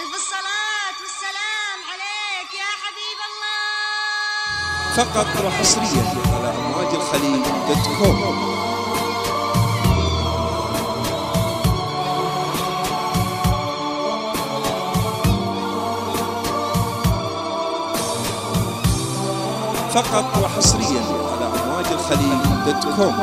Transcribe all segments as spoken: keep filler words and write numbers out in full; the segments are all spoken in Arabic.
ألف الصلاة والسلام عليك يا حبيب الله. فقط وحصريا على أمواج الخليج دوت كوم. فقط وحصريا على أمواج الخليج دوت كوم.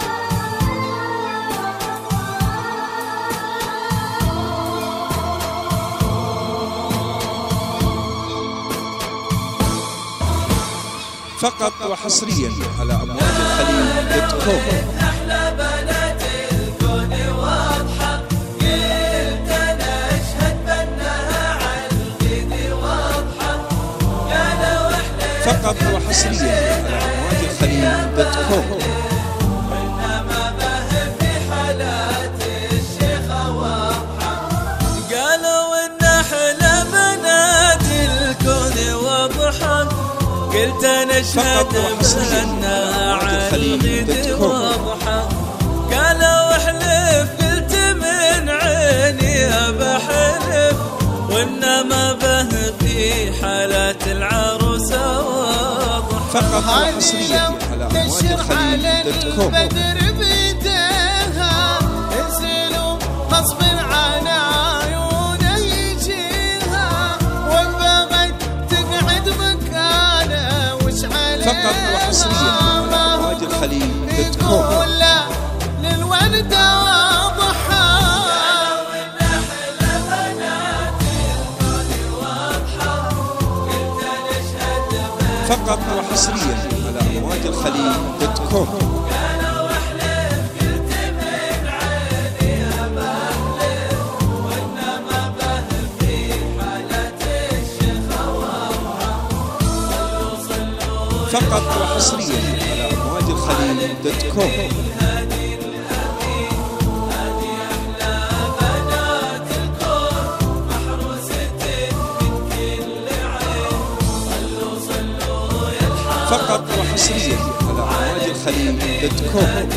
فقط وحصريا على أمواج الخليج دوت كوم. أحلى بنات الكون واضحة، قلت أنا أشهد بأنها عالقيد واضحة، قالوا إحنا فقط وحصريا على أمواج الخليج دوت كوم. وإنما به في حالات الشيخة واضحة، قالوا إن أحلى بنات الكون واضحة، قلت أنا أشهد بأنها عالقيد واضحة، قالوا احلف قلت من عيني بحلف، وإنما به في حالات العروسة واضحة. فقط وحصريا على أمواج الخليج دوت كوم. بدر بيديها انزلوا غصب عن عيونه يجيها، وإن بغت تقعد مكانه وش عليها. فقط وحصريا على أمواج الخليج دوت كوم. تقول لا للوردة واضحة، فقط وحصريا على أمواج الخليج دوت كوم. فقط وحصريا على أمواج الخليج دوت كوم. فقط وحصريا على أمواج الخليج دوت كوم.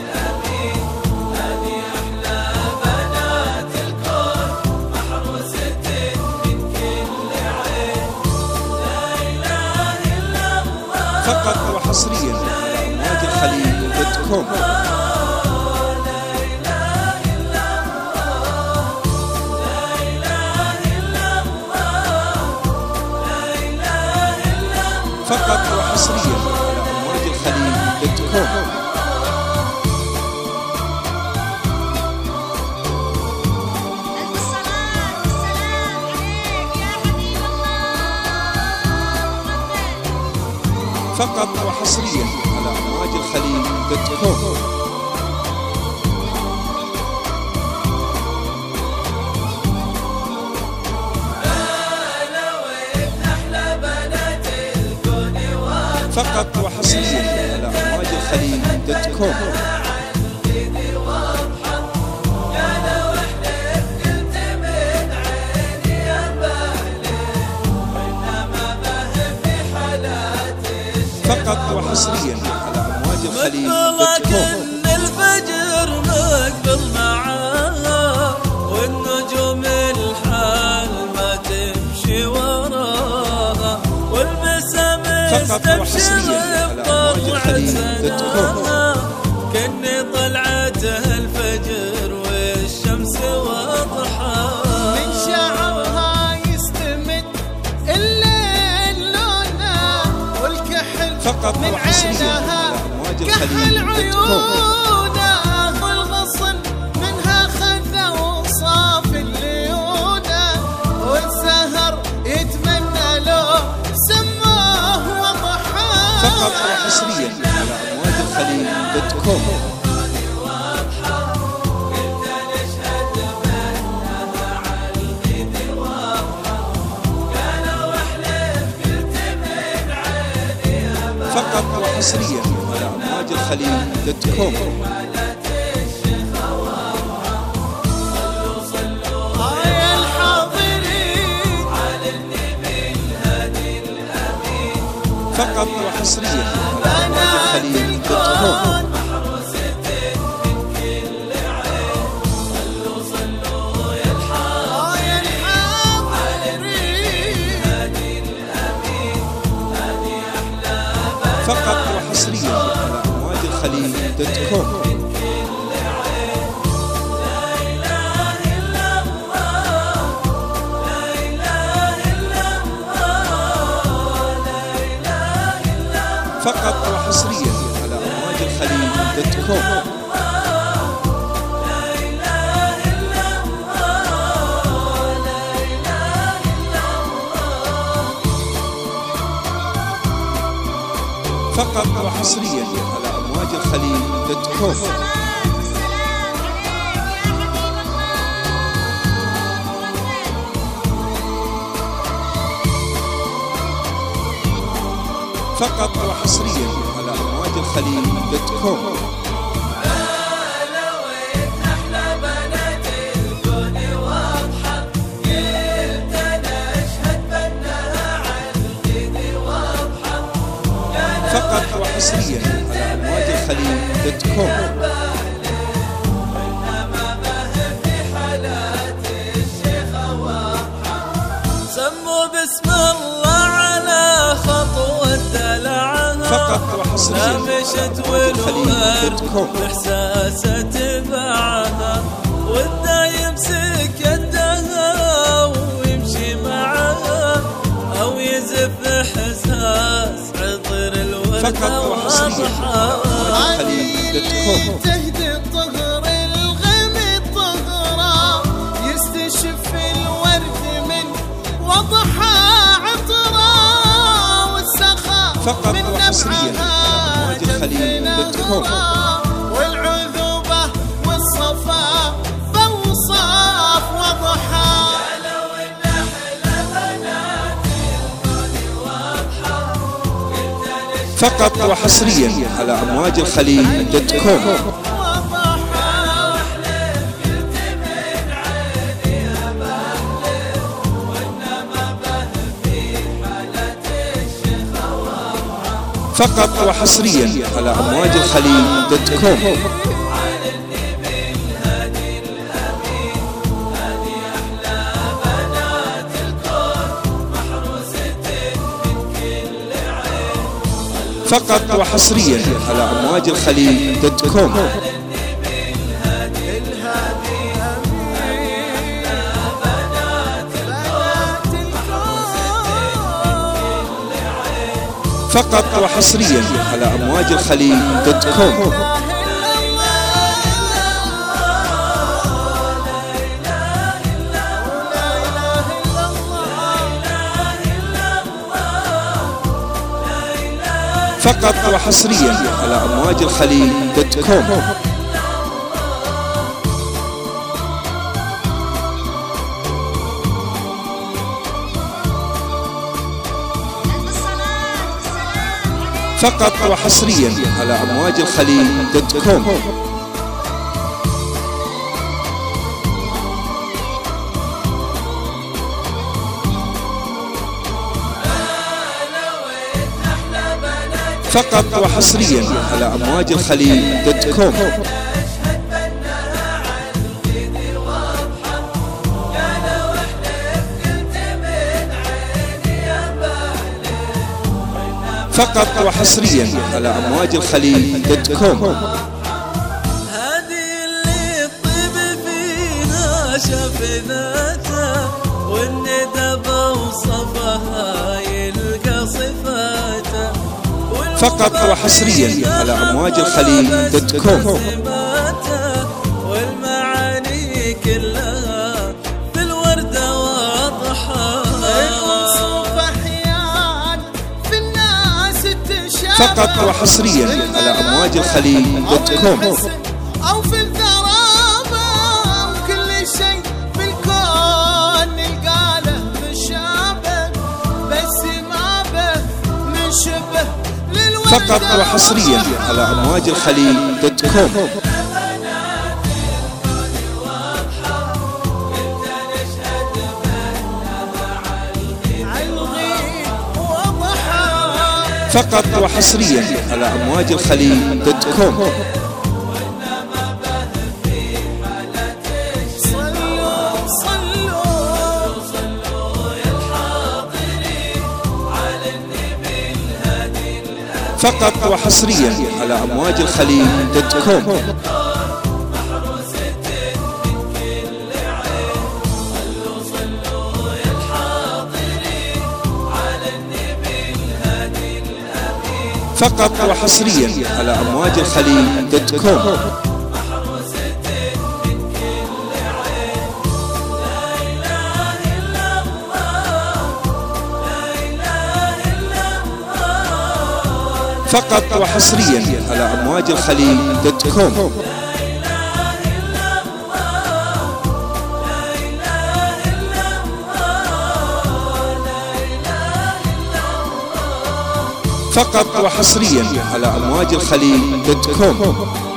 فقط وحصريا على أمواج الخليج دوت كوم. فقط وحصريا على أمواج الخليج دوت كوم. ألف الصلاة والسلام عليك يا حبيب الله. فقط وحصريا على أمواج الخليج دوت كوم. فقط وحصريا على أمواج الخليج دوت كوم. فقط وحصريا على أمواج الخليج دوت كوم. الفجر مقبل معاه، والنجوم الحال ما تمشي وراها، والبسم فقط وحصريا على أمواج الخليج دوت كوم. كني طلعته الفجر والشمس واضحة، من شعرها يستمد الليل لونه، والكحل فقط من وحصريا عينها على أمواج كحل الخليج دوت كوم. عيونه، والغصن منها خذه وصاف الليونه، والسهر يتمنى له سماه وضحى. فقط وحصريا على أمواج الخليج دوت كوم. فقط وحصريا على أمواج الخليج دوت كوم. يا الحاضرين على النبي الهادي الأمين، فقط وحصريا على أمواج الخليج دوت كوم. الخليل دوت كوم. فقط وحصريا على أمواج الخليل دوت كوم. فقط وحصريا على أمواج الخليل دوت كوم. فقط وحصريا على أمواج الخليل دوت كوم. فقط وحصريا على أمواج الخليل دوت كوم. سموا باسم الله على خطوة دلعها، فقط وحصريا مشت على والورد دوت كوم. بإحساسه تبعها، والدايم سك يدها ويمشي معها، أو يزف إحساس عطر الورد فقط وحصريا على أمواج الخليل دوت كوم. تهدي الطهر الغمي طهرة، يستشف الورد من وضحى عطرة، والسخاء فقط من وحصريا على أمواج الخليل دوت كوم. والعذوبة والصفاء فوصاف وضحى. فقط وحصريا على أمواج الخليل دوت كوم. فقط وحصريا على أمواج الخليل دوت كوم. فقط وحصريا على أمواج الخليل دوت كوم. فقط وحصريا على أمواج الخليل دوت كوم. فقط وحصريا على أمواج الخليل دوت كوم. فقط وحصريا على أمواج الخليل دوت كوم. فقط وحصريا على أمواج الخليل دوت كوم. فقط وحصريا على أمواج الخليل دوت كوم. هذه اللي الطيب فيها شاف ذاته، والندى بوصفها يلقى صفاته، فقط وحصريا على أمواج الخليل دوت كوم. والمعاني كلها في الوردة واضحة، فقط وحصريا على أمواج الخليل دوت كوم. أو في الذرابة، وكل شيء في الكون نلقى له مشابه، بس ما به من شبه للوردة. فقط وحصريا على أمواج الخليل دوت كوم. فقط وحصريا على أمواج الخليل دوت كوم. فقط وحصريا على أمواج الخليج دوت كوم. فقط وحصريا على أمواج الخليج دوت كوم. فقط وحصريا على أمواج الخليج دوت كوم. فقط وحصريا على أمواج الخليج دوت كوم.